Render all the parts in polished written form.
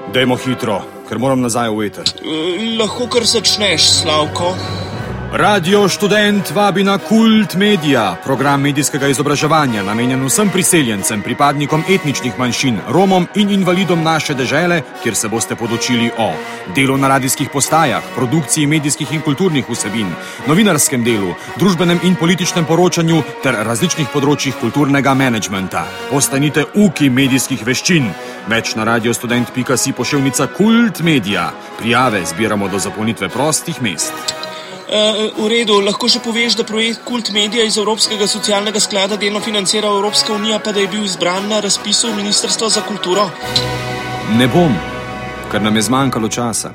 Dajmo hitro, ker moram nazaj v eter. Lahko kar začneš, Slavko. Radio Študent vabi na Kult Media, program medijskega izobraževanja, namenjen vsem priseljencem, pripadnikom etničnih manjšin, Romom in invalidom naše dežele, kjer se boste podučili o delu na radijskih postajah, produkciji medijskih in kulturnih vsebin, novinarskem delu, družbenem in političnem poročanju ter različnih področjih kulturnega menedžmenta. Postanite uki medijskih veščin. Več na radiostudent.si poševnica Kult Media. Prijave zbiramo do zapolnitve prostih mest. V redu, lahko še poveš, da projekt Kult Media iz Evropskega socialnega sklada delno financira Evropska unija, pa da je bil izbran na razpisu Ministrstva za kulturo? Ne bom, ker nam je zmanjkalo časa.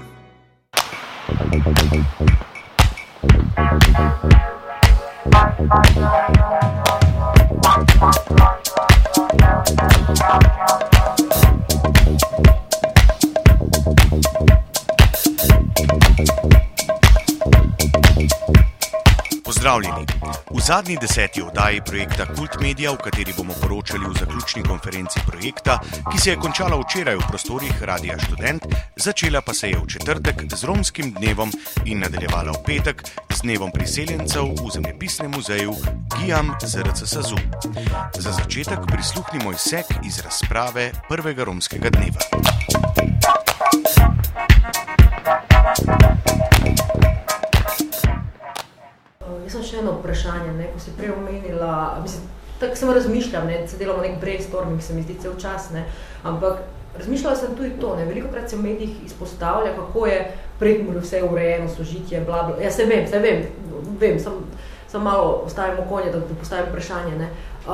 Pozdravljeni. V zadnji 10. oddaji projekta Kult Media, v kateri bomo poročali v zaključni konferenci projekta, ki se je končala včeraj v prostorih Radia Študent, začela pa se je v četrtek z romskim dnevom in nadaljevala v petek z dnevom priseljencev v zemljepisnem muzeju Gijam ZRC SAZU. Za začetek prisluhnimo izsek iz razprave prvega romskega dneva. Jaz sem še eno vprašanje, ko si prej omenila, tako sem razmišljala, se delamo nek brainstorming, se mi zdi cel čas, ampak razmišljala sem tudi to, veliko krat se v medijih izpostavlja, kako je Prekmurju vse urejeno, sožitje, bla, bla. Ja, se vem, sem malo ostavim okolje, da postavim vprašanje,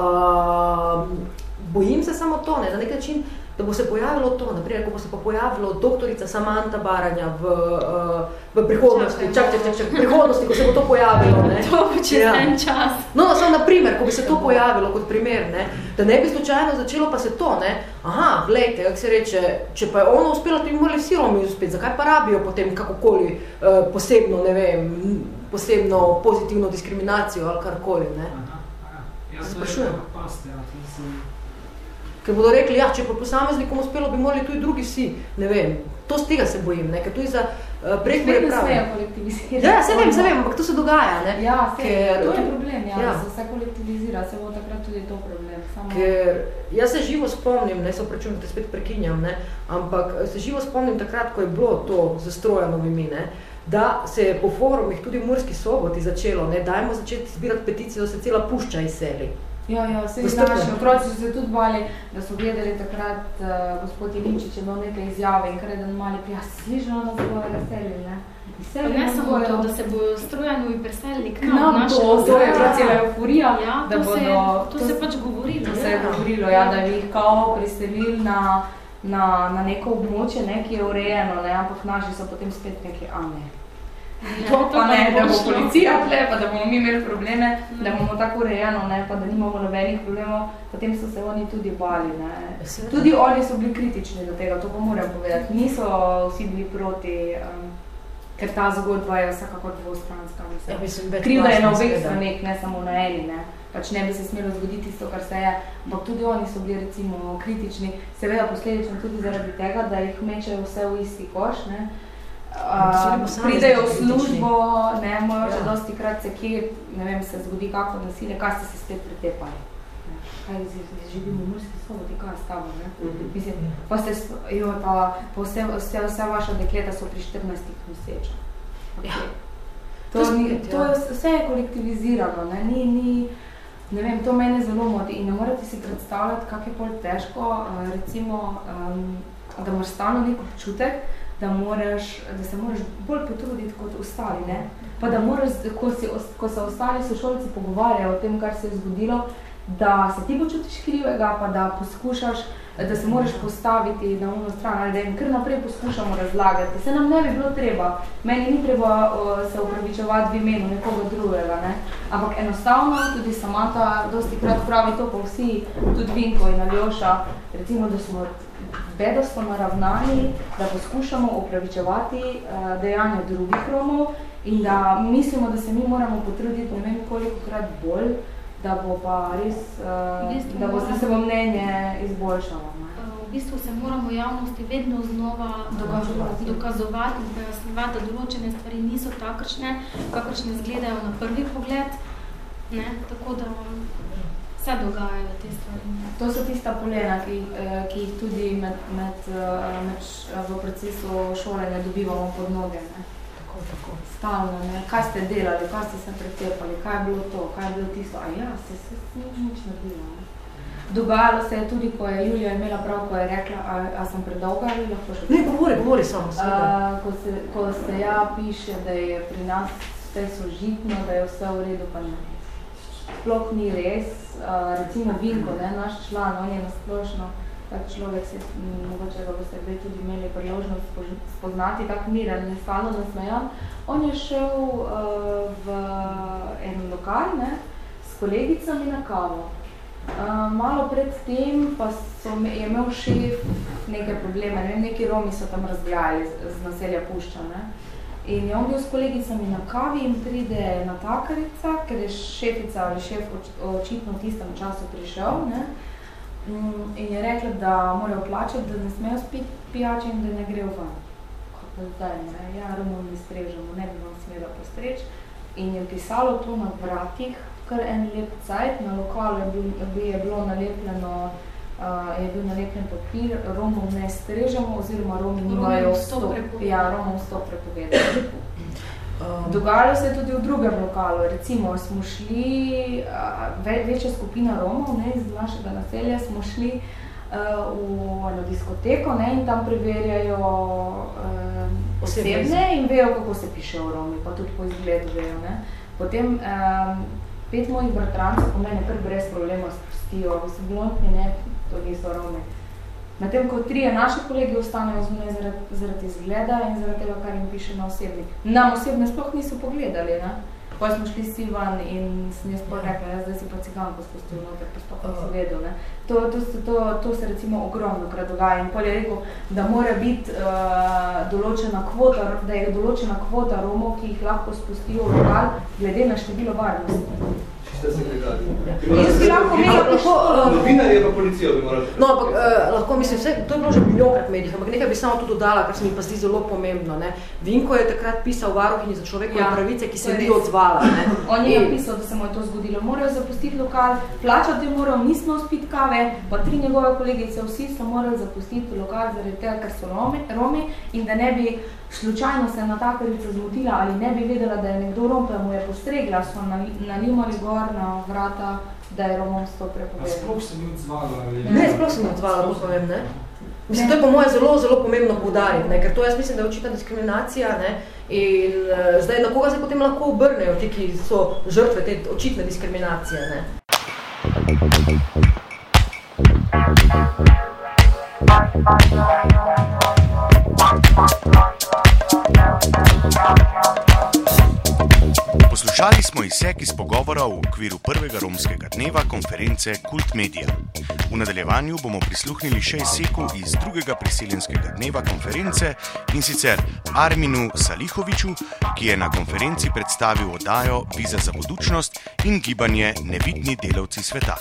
Bojim se samo to, na nek način, da bo se pojavilo to, naprej, ko bo se pa pojavilo doktorica Samanta Baranja v prihodnosti, prihodnosti, ko se bo to pojavilo, To bo čez en čas. No, samo naprimer, ko bi se to pojavilo kot primer, da ne bi slučajno začelo pa se to, aha, glejte, kako se reče, če pa je ono uspelo, to bi morali vsi Romi uspeti, zakaj pa rabijo potem kakokoli posebno, posebno pozitivno diskriminacijo ali karkoli, Se sprašujem. Ker bodo rekli, če pa posameznikom uspelo, bi morali tudi drugi vsi, to z tega se bojim, ker tudi za Prekmurje pravi. Spet ne smejo kolektivizirati. Ja, se vem, ampak to se dogaja, Ja, to je problem, da se vse kolektivizira, se bo takrat tudi to problem. Ker jaz se živo spomnim, se opračujem, da te spet prekinjam, ampak se živo spomnim takrat, ko je bilo to z Strojanovimi, da se je po forumih tudi v Murski Soboti začelo, dajmo začeti zbirati peticijo, da se cela pušča izseli. Ja, vse naši otroci so se tudi bali, da so gledali takrat gospod Jelinčič je imel nekaj izjave in kar je mali sližno nas bojo razselili, Ne samo to, da se bojo Strojanovi preselili k nam, to je bila cela euforija, da bodo... To se pač govorilo. To se je govorilo, da bi jih kao preselili na neko območje, ki je urejeno, ampak naši so potem spet neki, To pa ne, da bo policija tle, pa da bomo mi imeli probleme, da bomo tako urejeno, pa da nimamo nobenih problemov, potem so se oni tudi bali. Tudi oni so bili kritični do tega, to pa moram povedati. Niso vsi bili proti, ker ta zgodba je vsakakor dvostranska. Krivda je na obeh straneh, ne samo na eni. Pač ne bi se smelo zgoditi isto, kar se je, ampak tudi oni so bili recimo kritični, seveda posledično tudi zaradi tega, da jih mečejo vse v isti koš, pridejo v službo, mojo že dosti krat se kje, se zgodi kako nasilje, kaj ste se spet pretepali. Kaj živimo v Murski Soboti, kaj s tabo, Mislim, pa ste, vse vaša dekleta so pri 14 noseča. To vse je kolektivizirano, to mene zelo moti in ne morate si predstavljati, kako je bolj težko, recimo, da imaš stalno nek občutek, da se moraš bolj potruditi kot ostali, pa da moraš, ko se ostali sošolci pogovarjajo o tem, kar se je zgodilo, da se ti počutiš krivega, pa da poskušaš, da se moraš postaviti na ono stran, ali da jim kar naprej poskušamo razlagati. Se nam ne bi bilo treba, meni ni treba se upravičevati v imenu nekoga drugega, ampak enostavno, tudi Samanta dosti krat pravi to, pa vsi, tudi Vinko in Aljoša, recimo, da smo bedasto naravnani, da poskušamo upravičevati dejanja drugih Romov in da mislimo, da se mi moramo potruditi ne vem kolikokrat bolj, da bo pa res, da bo se bo mnenje izboljšalo. V bistvu se moramo javnosti vedno znova dokazovati, da določene stvari niso takršne, kakršne izgledajo na prvi pogled, ne? Tako da se dogajajo te stvari. To so tista polena, ki jih tudi v procesu šolanja dobivamo pod noge. Ne? Tako. Stalno, ne? Kaj ste delali, kaj ste se pretepali, kaj je bilo to, kaj je bilo tisto, a ja, se nič naredilo. Ne? Dogajalo se je tudi, ko je Julija imela prav, ko je rekla, a sem predolga ali lahko še... Ne, govori samo seveda. Ko se piše, da je pri nas vse sožitno, da je vse v redu, pa ne. Sploh ni res. Recimo Vinko, ne, naš član, on je nasplošno, tak človek se, mogoče ga boste tudi imeli priložnost spoznati, tak miren, stalno nasmejan. On je šel v en lokal, ne, s kolegicami na kavo. Malo pred tem pa je imel šef neke probleme, ne vem, neki Romi so tam razgrajali z naselja Pušča, ne. In je on bil s kolegicami na kavi in pride natakarica, ker je šefica ali šef očitno v tistem času prišel, ne. In je rekla, da morajo plačati, da ne smejo spiti pijače in da ne grejo van. Kako zdaj, ne, ja, Romov ne strežemo, ne bi vam smela postreči. In je pisalo to na vratih, kar en lep cajt, na lokalu je bil nalepljen papir, Romov ne strežemo, oziroma Romi nimajo Romov vstop prepovedati. Dogajalo se je tudi v drugem lokalu, recimo smo šli, večja skupina Romov, ne, iz našega naselja, smo šli v eno diskoteko, ne, in tam preverjajo osebne in vejo, kako se piše o Romi, pa tudi po izgledu vejo, ne. Potem 5 mojih bratrancev po mene kar brez problema spustijo, so blondni, ne, to niso Romi. Medtem ko 3 naši kolegi ostanejo zunaj zaradi izgleda in zaradi tega, kar jim piše na osebnik. Nam osebne sploh niso pogledali, ne. Potem smo šli si van in sem jaz pol rekla, zdaj si pa ciganko spustil noter, pa sploh nisem vedel, ne. To se recimo ogromno krat dogaja in pol je rekel, da mora biti določena kvota Romov, ki jih lahko spustijo v lokal, glede na število varnosti. Novinar je pa policijo bi morali. No, ampak lahko mislim, vse, to je bilo že milijonkrat v medijih, ampak nekaj bi samo tu dodala, kar se mi pa zdi zelo pomembno. Ne. Vinko je takrat pisal varuhinji za človekove pravice, ki se ni odzvala. Ne. On je napisal, da se mu je to zgodilo. Morajo zapustiti lokal, plačati je moral, nismo spiti kave, pa 3 njegove kolegice, vsi so morali zapustiti lokal zaradi tega, ker so Romi in da ne bi slučajno se natakarica zmotila ali ne bi vedela, da je nekdo Rom, pa mu je postregla, so nalimali gor na vrata, da je Romom vstop prepovedal. A sploh se ni odzvala? Ne, sploh se ni odzvala, to povem, ne. Mislim, to je po moje zelo, zelo pomembno poudariti, ne, ker to jaz mislim, da je očitna diskriminacija, ne, in zdaj na koga se potem lahko obrnejo ti, ki so žrtve te očitne diskriminacije, ne. Poslušali smo izsek iz pogovora v okviru prvega romskega dneva konference Kult Media. V nadaljevanju bomo prisluhnili še izseku iz drugega priseljenskega dneva konference, in sicer Arminu Salihoviču, ki je na konferenci predstavil oddajo Viza za budućnost in gibanje Nevidni delavci sveta.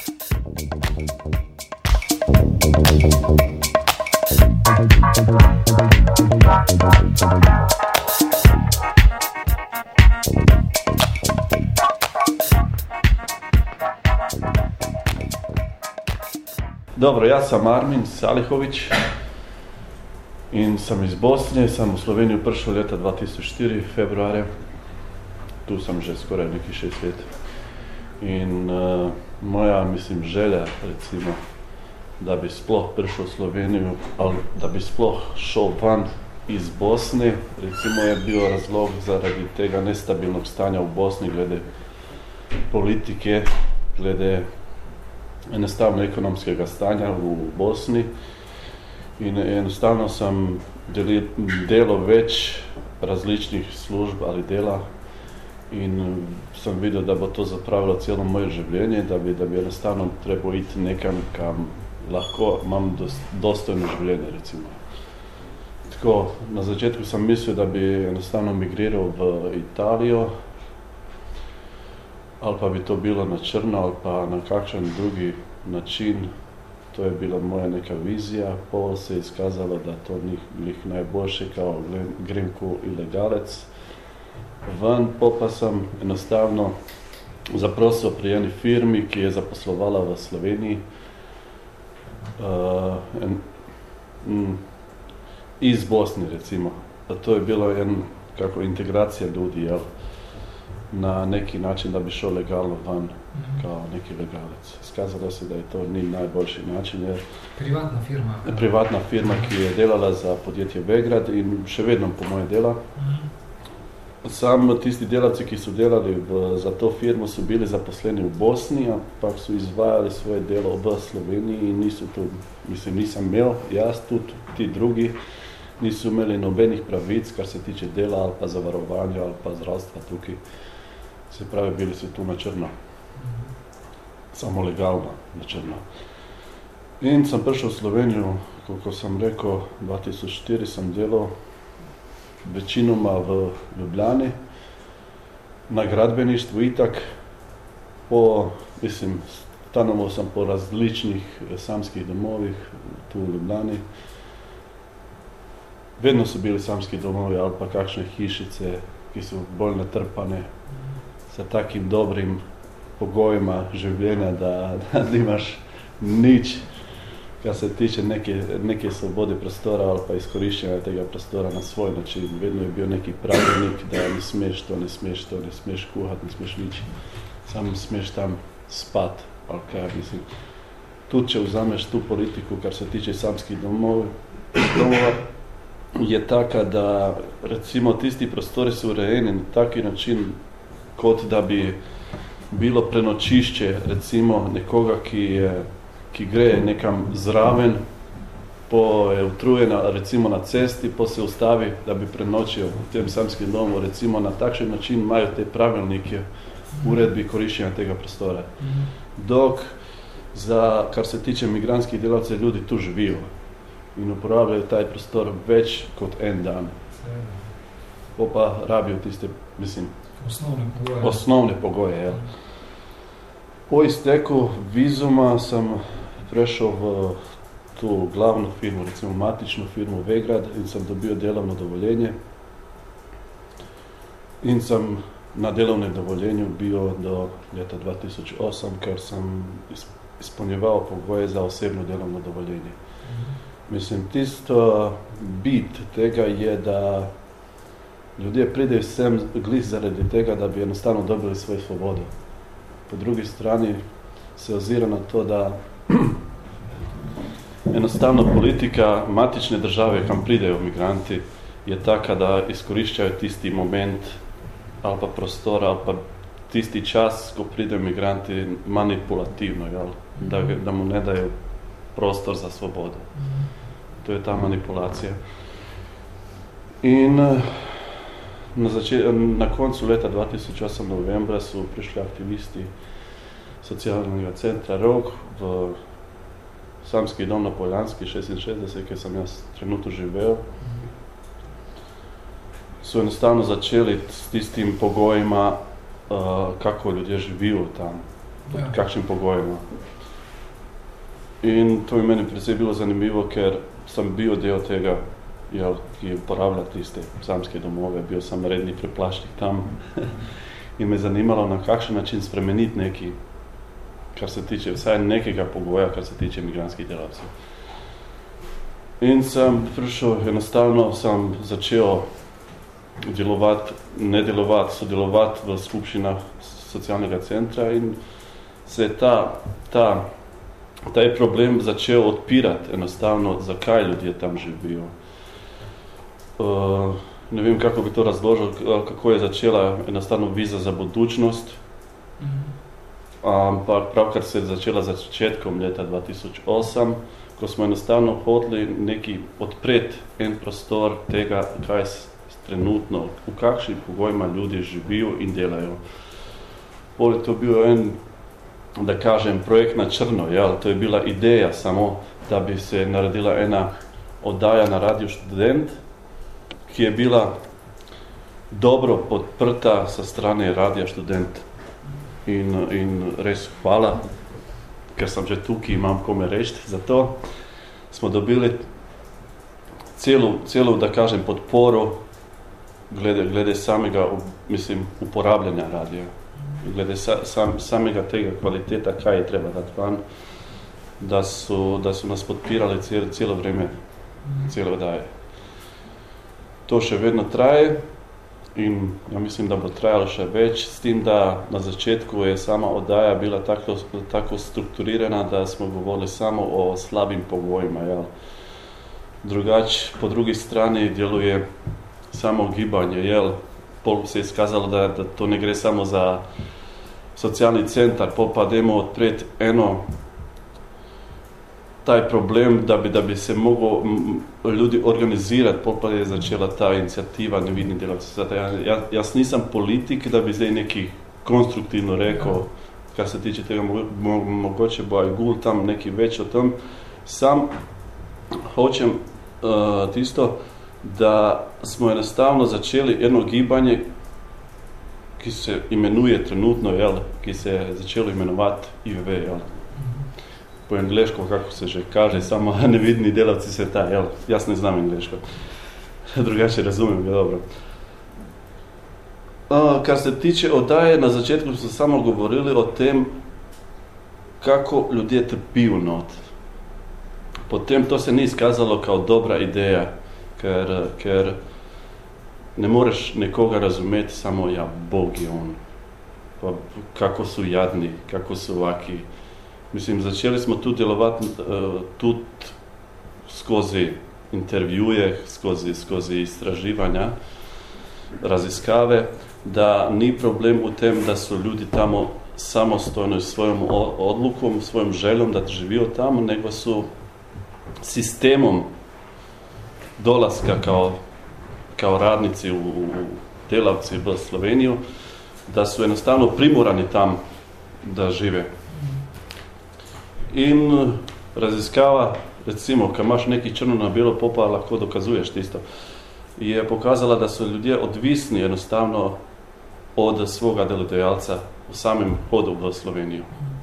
Dobro, jaz sem Armin Salihovič in sem iz Bosne, sem v Slovenijo prišel leta 2004, februarja. Tu sem že skoraj nekaj 6 let. In moja, mislim, želja, recimo, da bi sploh prišel v Slovenijo, ali da bi sploh šel van iz Bosne, recimo je bil razlog zaradi tega nestabilnog stanja v Bosni glede politike, glede enostavno ekonomskega stanja v Bosni. In enostavno sem delal več različnih služb ali dela in sem videl, da bo to zapravilo celo moje življenje, da bi enostavno trebalo iti nekam, kam lahko imam dostojno življenje, recimo. Tako, na začetku sem mislil, da bi enostavno migriral v Italijo, ali pa bi to bilo na črno, ali pa na kakšen drugi način. To je bila moja neka vizija, pol se je izkazalo, da to ni glih najboljše, kao grem ko ilegalec ven, pa sem enostavno zaprosil pri eni firmi, ki je zaposlovala v Sloveniji, iz Bosne recimo. To je bilo kako integracija ljudi, jel? Na neki način, da bi šel legalno van, kao neki legalec. Skazalo se, da je to ni najboljši način, jer privatna firma, ki je delala za podjetje Vegrad in še vedno po moje dela. Sam tisti delavci, ki so delali za to firmo, so bili zaposleni v Bosni, ampak so izvajali svoje delo v Sloveniji in niso tu, mislim, nisem imel, jaz tudi ti drugi, niso imeli nobenih pravic, kar se tiče dela ali pa zavarovanja ali pa zdravstva tukaj. Se pravi, bili so tu na črno. Samo legalno na črno. In sem prišel v Slovenijo, koliko sem rekel, 2004 sem delal večinoma v Ljubljani, na gradbeništvu itak, stanoval sem po različnih samskih domovih tu v Ljubljani. Vedno so bili samski domovi ali pa kakšne hišice, ki so bolj natrpane, sa takim dobrim pogojima življenja, da nimaš nič, kar se tiče neke svobode prostora ali pa izkoriščenja tega prostora na svoj način. Vedno je bil neki pravilnik, da ne smeš to, ne smeš kuhati, ne smeš nič. Samo smeš tam spat, ali kaj, mislim. Tudi, če vzameš tu politiku, kar se tiče samskih domova, je taka, da recimo tisti prostori so urejeni na taki način, kot da bi bilo prenočišče recimo nekoga, ki gre nekam zraven, je utrujena recimo na cesti, se ustavi, da bi prenočil v tem samskem domu. Recimo na takšen način imajo te pravilnike uredbi koriščenja tega prostora. Dok kar se tiče migrantskih delavcev, ljudi tu živijo in uporabljajo taj prostor več kot en dan. Pa rabijo tiste, mislim, osnovne pogoje. Ja. Po izteku vizuma sem prešel v tu glavno firmo, recimo matično firmo Vegrad, in sem dobil delovno dovoljenje. In sem na delovnem dovoljenju bil do leta 2008, ker sem izpolnjeval pogoje za osebno delovno dovoljenje. Mislim, tisto bit tega je, da ljudje pridejo sem glih zaradi tega, da bi enostavno dobili svojo svobodo. Po drugi strani se ozira na to, da enostavno politika matične države, kam pridejo migranti, je taka, da izkoriščajo tisti moment ali pa prostor, ali pa tisti čas, ko pridejo migranti, manipulativno, da mu ne dajo prostor za svobodo. To je ta manipulacija. In na koncu leta 2008 novembra so prišli aktivisti socialnega centra Rog v samski dom na Poljanski 66, kjer sem jaz trenutno živel. So enostavno začeli s tistim pogojima, kako ljudje živijo tam, kakšnim pogojima. In to je meni predvsej bilo zanimivo, ker sem bil del tega, ki uporablja tiste samske domove, bil sem redni preplašnik tam in me zanimalo, na kakšen način spremeniti neki, kar se tiče vsaj nekega pogoja, kar se tiče migrantskih delavcev. In sem prišel, enostavno sem začel sodelovati v skupščinah socialnega centra in se je ta je problem začel odpirati enostavno, zakaj ljudje tam živijo. Ne vem, kako bi to razložil, kako je začela enostavno viza za budućnost, ampak pravkar se je začela začetkom leta 2008, ko smo enostavno hoteli neki odpreti en prostor tega, kaj trenutno, v kakšnih pogojima ljudje živijo in delajo. Poleg to bil en, da kažem, projekt na črno, to je bila ideja samo, da bi se naredila ena oddaja na Radio Študent, ki je bila dobro podprta sa strane Radija Študent. in res hvala, ker sem že tukaj, imam kome reči. Zato smo dobili celo, da kažem, podporo glede samega, uporabljanja radija, glede samega tega kvaliteta, kaj je treba dati van, da so nas podpirali celo vreme, celo daje. To še vedno traje in ja mislim, da bo trajalo še več, s tem, da na začetku je sama oddaja bila tako strukturirana, da smo govorili samo o slabim pogojima. Ja. Drugače, po drugi strani deluje samo gibanje. Jel, pol se je izkazalo, da to ne gre samo za socialni centar, pol pa dajmo odpreti taj problem, da bi se moglo ljudi organizirati, pol pa je začela ta inicijativa Nevidni delavci. Jaz nisem politik, da bi zdaj neki konstruktivno rekel, kar se tiče tega, mogoče bo Gul tam neki več o tem. Sam hočem tisto, da smo enostavno začeli eno gibanje, ki se imenuje trenutno, ki se je začelo imenovati IVV, po angleško, kako se že kaže, samo nevidni delavci sveta, jaz ne znam angleško, drugače razumem ga dobro. Kar se tiče oddaje, na začetku smo samo govorili o tem, kako ljudje trpijo not. Potem to se ni izkazalo kao dobra ideja, ker ne moreš nekoga razumeti samo, Bog je on, pa kako su jadni, kako su ovaki. Mislim, začeli smo tu delovati tudi skozi intervjuje, skozi istraživanja, raziskave, da ni problem u tem, da su ljudi tamo samostojno s svojom odlukom, svojom željom da živijo tamo, nego su sistemom dolaska kao radnici u delavci v Sloveniju, da su jednostavno primorani tam da žive. In raziskava, recimo, kad imaš neki črno na bilo popa, lahko dokazuješ tisto, je pokazala, da su ljudje odvisni jednostavno od svoga delodajalca u samem hodu v Sloveniju.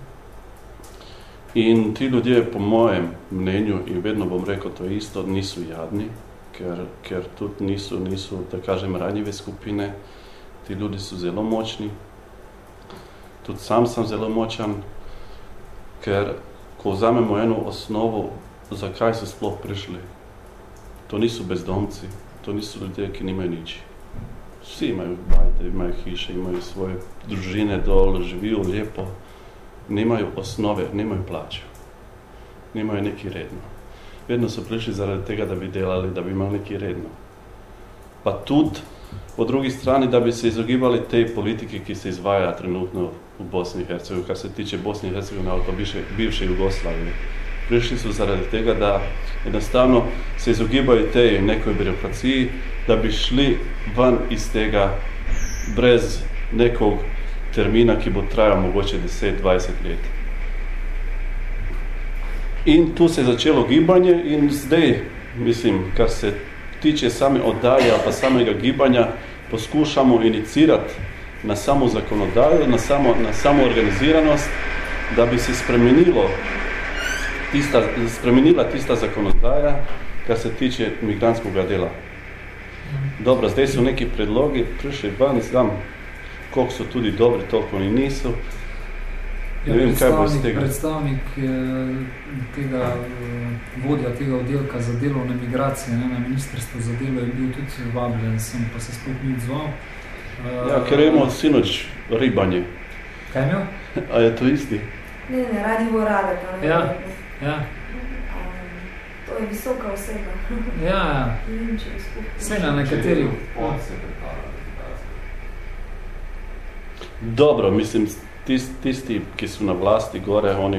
In ti ljudje, po mojem mnenju, in vedno bom rekel to isto, nisu jadni, ker tudi nisu, da kažem, ranjive skupine. Ti ljudi su zelo močni. Tudi sam sam zelo močan, ker ko vzamemo eno osnovu, zakaj su sploh prišli. To nisu bezdomci, to nisu ljudje, ki nimajo nič. Vsi imaju bajte, imaju hiše, imaju svoje družine dol, živijo lijepo. Nemaju osnove, nemaju plaću. Nemaju neki redno. Vedno su prišli zaradi tega, da bi delali, da bi imali neki redno. Pa tudi, po drugi strani, da bi se izogibali te politike, ki se izvaja trenutno u Bosni i Hercegovini, kar se tiče Bosne i Hercegovine, ali pa bivše Jugoslavije. Prišli su zaradi tega, da jednostavno se izogibaju tej nekoj birokraciji, da bi šli van iz tega brez nekog termina, ki bo trajal mogoče 10-20 let. In tu se je začelo gibanje in zdaj, mislim, kar se tiče same oddaje, pa samega gibanja, poskušamo inicirati na samo zakonodaju, na samo organiziranost, da bi se spremenila tista zakonodaja, kar se tiče migrantskega dela. Dobro, zdaj so neki predlogi, prišli van, znam, koliko so tudi dobri, toliko ni niso. Ne vem, kaj bo iz tega. Predstavnik tega, vodja tega oddelka za delovne migracije na Ministrstvu za delo je bil tudi vabljen, sem pa se sploh ni odzval. Ja, ker je imel sinoč ribanje. Kaj je imel? A je to isti? Ne, Radio Radek. Ja. To je visoka oseba. Ja. Vse na nekateri. Dobro, mislim, tisti, ki su na vlasti gore, oni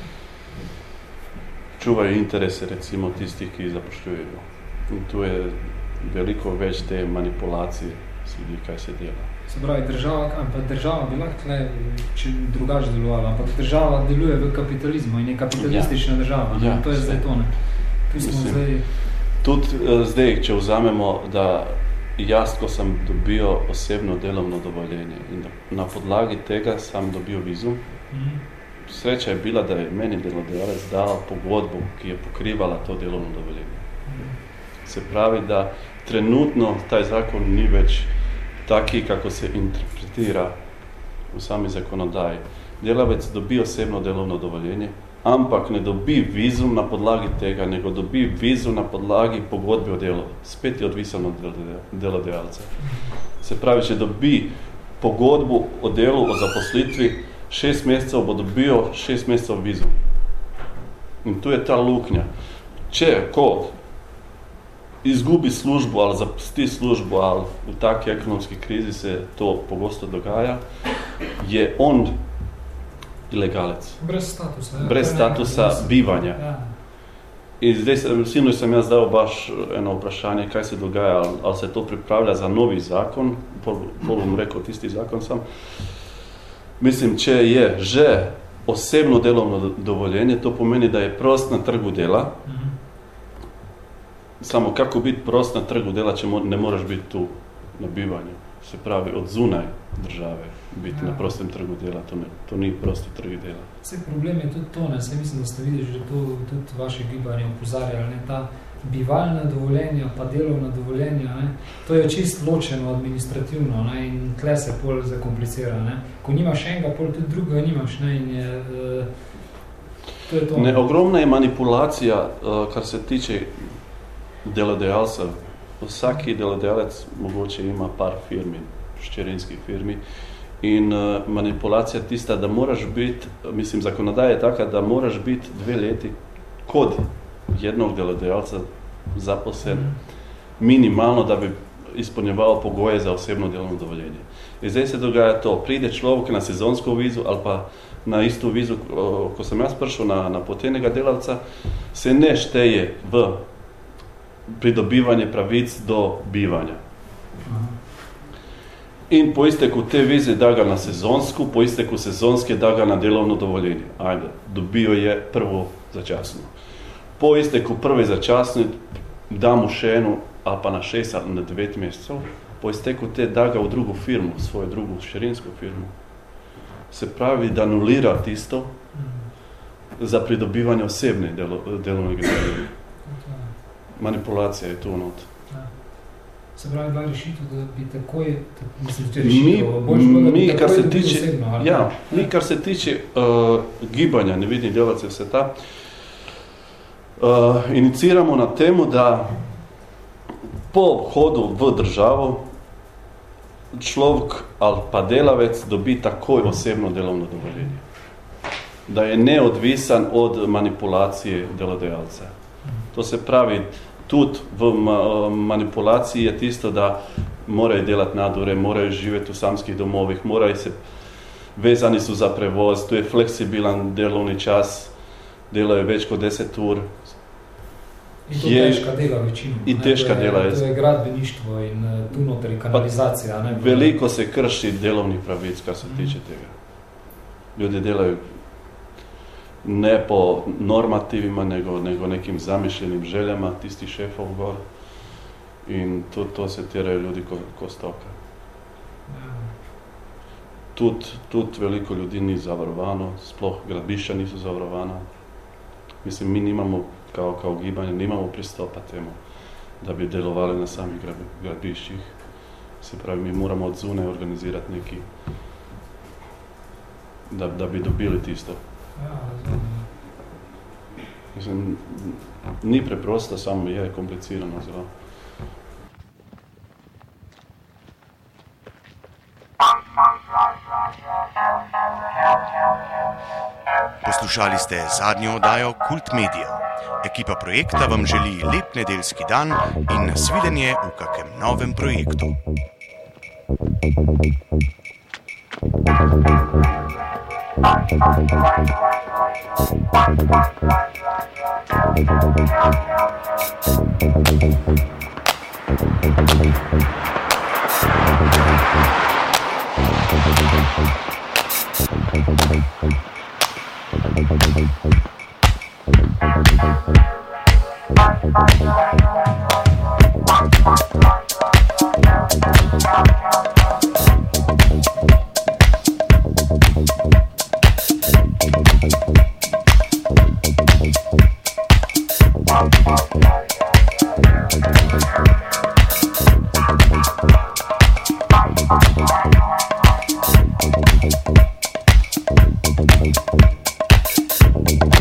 čuvaju interese, recimo, tistih, ki zapošljujejo. In tu je veliko več te manipulacije s ljudi, kaj se dela. Se pravi, država bi lahko drugače delovala, ampak država deluje v kapitalizmu in je kapitalistična država. Ja, to je zdaj to, ne. Tu smo zdaj... Tudi zdaj, če vzamemo, da jaz, ko sem dobil osebno delovno dovoljenje in na podlagi tega sem dobil vizum. Sreča je bila, da je meni delodajalec dal pogodbo, ki je pokrivala to delovno dovoljenje. Se pravi, da trenutno taj zakon ni več taki, kako se interpretira v sami zakonodaji. Delavec dobi osebno delovno dovoljenje, ampak ne dobi vizum na podlagi tega, nego dobi vizum na podlagi pogodbe o delu. Spet je odvisen od delodajalca. Se pravi, če dobi pogodbo o delu, o zaposlitvi, 6 mesecev bo dobil 6 mesecev vizum. In tu je ta luknja. Če ko izgubi službo ali zapusti službo ali v taki ekonomski krizi se to pogosto dogaja, je on ilegalec. Brez statusa bivanja. Ja. In zdaj sinoć sem jaz dal baš eno vprašanje, kaj se dogaja, ali se to pripravlja za novi zakon, pol bom rekel tisti zakon sam. Mislim, če je že osebno delovno dovoljenje, to pomeni, da je prost na trgu dela. Samo kako biti prost na trgu dela, če ne moraš biti tu na bivanju. Se pravi, od zunaj države biti na prostem trgu dela, to ni prosti trg dela. Vse problem je tudi to, ne? Saj mislim, da ste videli, že to tudi vaše gibanje opozarjali, ne? Ta bivalna dovoljenja pa delovna dovoljenja, ne? To je čisto ločeno administrativno, ne? In tle se pol zakomplicira. Ne? Ko nimaš enega, pol tudi drugega nimaš, ne? In je, to je to. Ne, ogromna je manipulacija, kar se tiče delodajalcev. Vsaki delodajalec mogoče ima par firmi, ščerinskih firmi, in manipulacija tista, da moraš biti, mislim, zakonodaja je taka, da moraš biti 2 leti kod jednog delodajalca zaposlen minimalno, da bi izpolnjeval pogoje za osebno delovno dovoljenje. In zdaj se dogaja to, pride človek na sezonsko vizu ali pa na isto vizu, ko sem jaz prišel na potenega delavca, se ne šteje v pridobivanje pravic do bivanja. In po isteku te vize da ga na sezonsku, po isteku sezonske da ga na delovno dovoljenje. Ajde, dobijo je prvo začasno. Po isteku prve začasne da mu še eno, ali pa na 6 ali na 9 mesecev, po isteku te da ga v drugo firmo, svojo drugo ščerinsko firmo. Se pravi, da anulira tisto za pridobivanje osebne delovnega dovoljenja. Manipulacija je tu not. Ja. Se pravi, bila rešitev, da bi takoj, mislim, če rešitev, bolj šlo, da bi takoj dobil osebno. Ja, mi, kar se tiče gibanja nevidnih delavcev sveta, iniciramo na temu, da po vhodu v državo človek ali pa delavec dobi takoj osebno delovno dovoljenje. Da je neodvisan od manipulacije delodajalca. To se pravi, tudi v manipulaciji je tisto, da morajo delati nadure, morajo živeti v samskih domovih, morajo se, vezani so za prevoz, tu je fleksibilen delovni čas, delajo več kot 10 ur. In to težka dela večino. In težka dela je. To je gradbeništvo in tu notri kanalizacija. Ne? Veliko se krši delovnih pravic, kar se tiče tega. Ljudje delajo ne po normativima, nego nekim zamišljenim željama tistih šefov gor. In to se tjerajo ljudi ko stoka. Tudi veliko ljudi ni zavarovano, sploh gradbišča niso zavarovana. Mislim, mi nimamo, kao gibanje, nimamo pristopa temu, da bi delovali na samih gradbiščih. Se pravi, mi moramo od zunaj organizirati neki, da bi dobili tisto. Mislim, ni preprosto, samo je komplicirano zelo. Poslušali ste zadnjo oddajo Kult Media. Ekipa projekta vam želi lep nedeljski dan in nasvidenje v kakem novem projektu.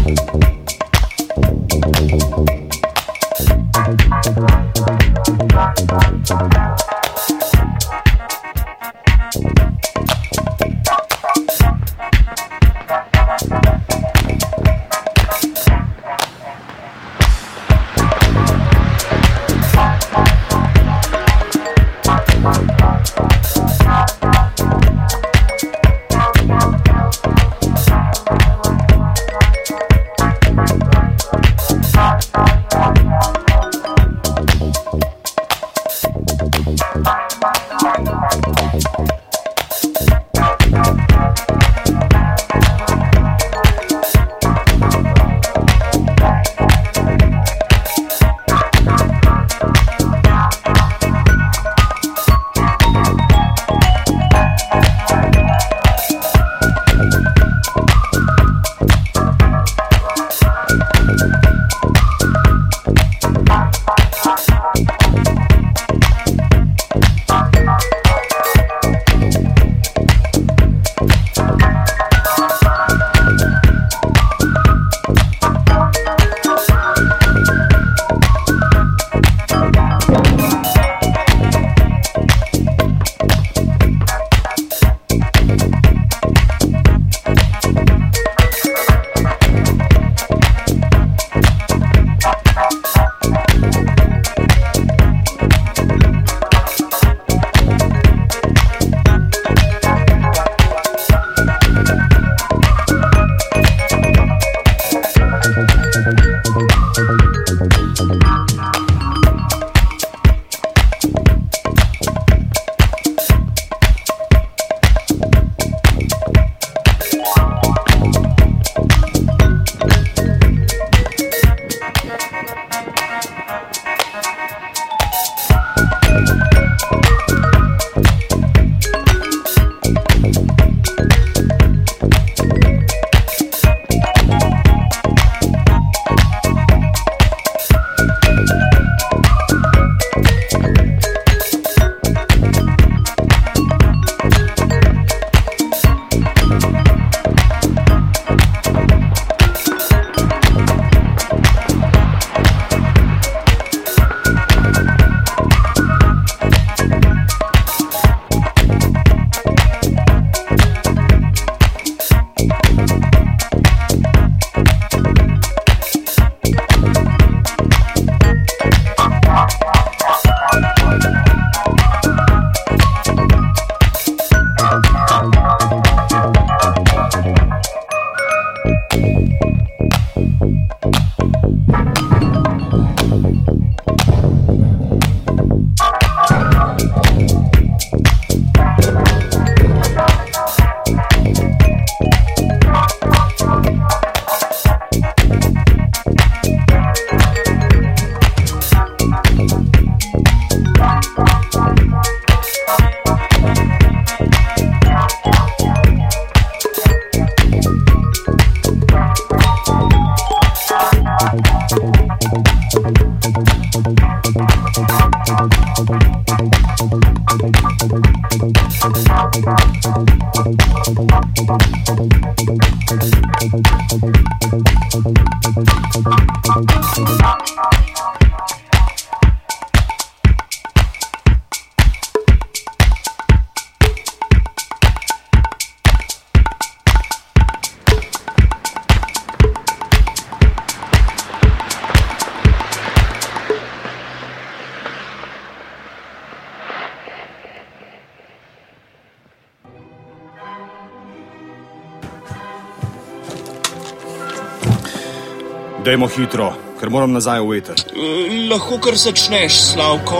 Dajmo hitro, ker moram nazaj v eter. Lahko kar začneš, Slavko.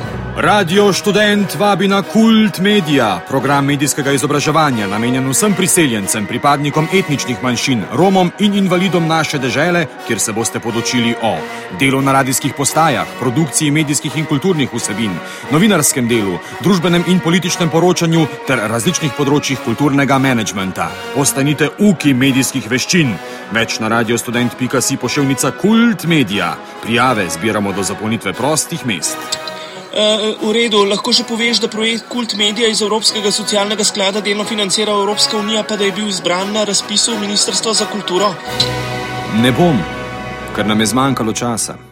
Radio Študent vabi na Kult Media, program medijskega izobraževanja, namenjen vsem priseljencem, pripadnikom etničnih manjšin, Romom in invalidom naše dežele, kjer se boste podučili o delu na radijskih postajah, produkciji medijskih in kulturnih vsebin, novinarskem delu, družbenem in političnem poročanju ter različnih področjih kulturnega menedžmenta. Postanite uki medijskih veščin. Več na radiostudent.si poševnica Kult Media. Prijave zbiramo do zapolnitve prostih mest. V redu, lahko še poveš, da projekt Kult Media iz Evropskega socialnega sklada delno financira Evropska unija, pa da je bil izbran na razpisu Ministrstva za kulturo? Ne bom, ker nam je zmanjkalo časa.